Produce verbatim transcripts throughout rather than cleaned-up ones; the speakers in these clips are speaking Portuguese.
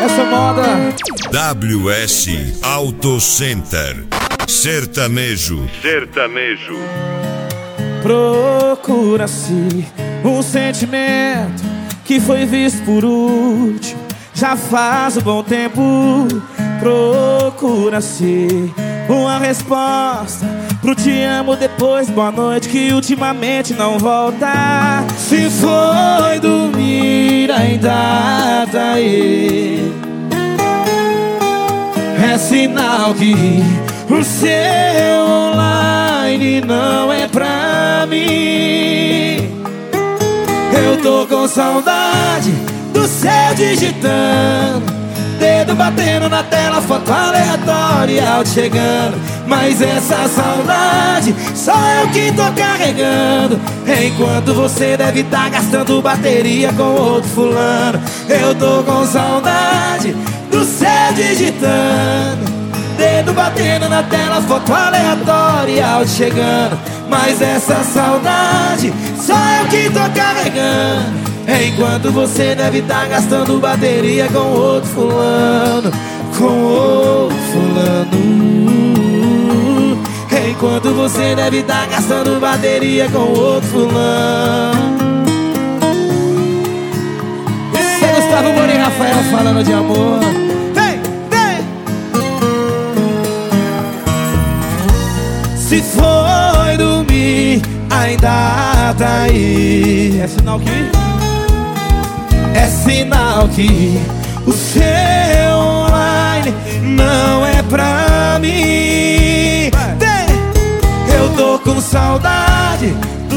essa moda. W S Auto Center. Sertanejo. Sertanejo. Procura-se um sentimento que foi visto por último. Já faz um bom tempo. Procura-se uma resposta pro te amo depois boa noite que ultimamente não volta. Se foi dormir ainda tá aí, é sinal que o seu online não é pra mim. Eu tô com saudade do céu digitando, dedo batendo na tela, foto aleatória áudio chegando. Mas essa saudade só eu que tô carregando, enquanto você deve tá gastando bateria com outro fulano. Eu tô com saudade do céu digitando, dedo batendo na tela, foto aleatória áudio chegando. Mas essa saudade só eu que tô carregando, enquanto você deve tá gastando bateria com outro fulano. Com outro fulano. Enquanto você deve tá gastando bateria com outro fulano. Esse é Gustavo Moura e Rafael falando de amor. Vem, vem. Se foi dormir, ainda tá aí. É sinal que... É sinal que o seu online não é pra mim. Eu tô com saudade do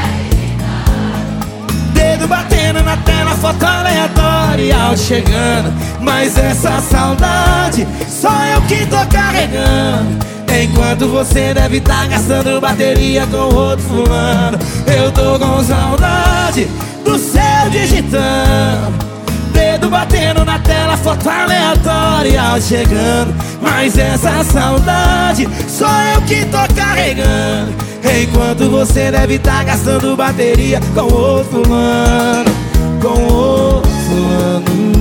dedo batendo na tela, foto aleatória áudio chegando. Mas essa saudade só eu que tô carregando, enquanto você deve tá gastando bateria com outro fulano. Eu tô com saudade do céu digitando, dedo batendo na tela, foto aleatória áudio chegando. Mas essa saudade só eu que tô carregando, enquanto você deve tá gastando bateria com outro fulano. Com outro fulano.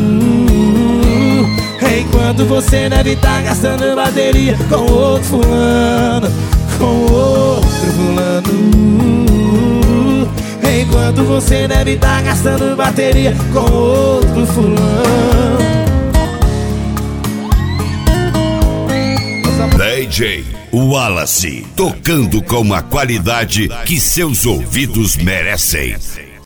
Enquanto você deve tá gastando bateria com outro fulano. Com outro fulano. Enquanto você deve tá gastando bateria com outro fulano. D J Wallace, tocando com a qualidade que seus ouvidos merecem.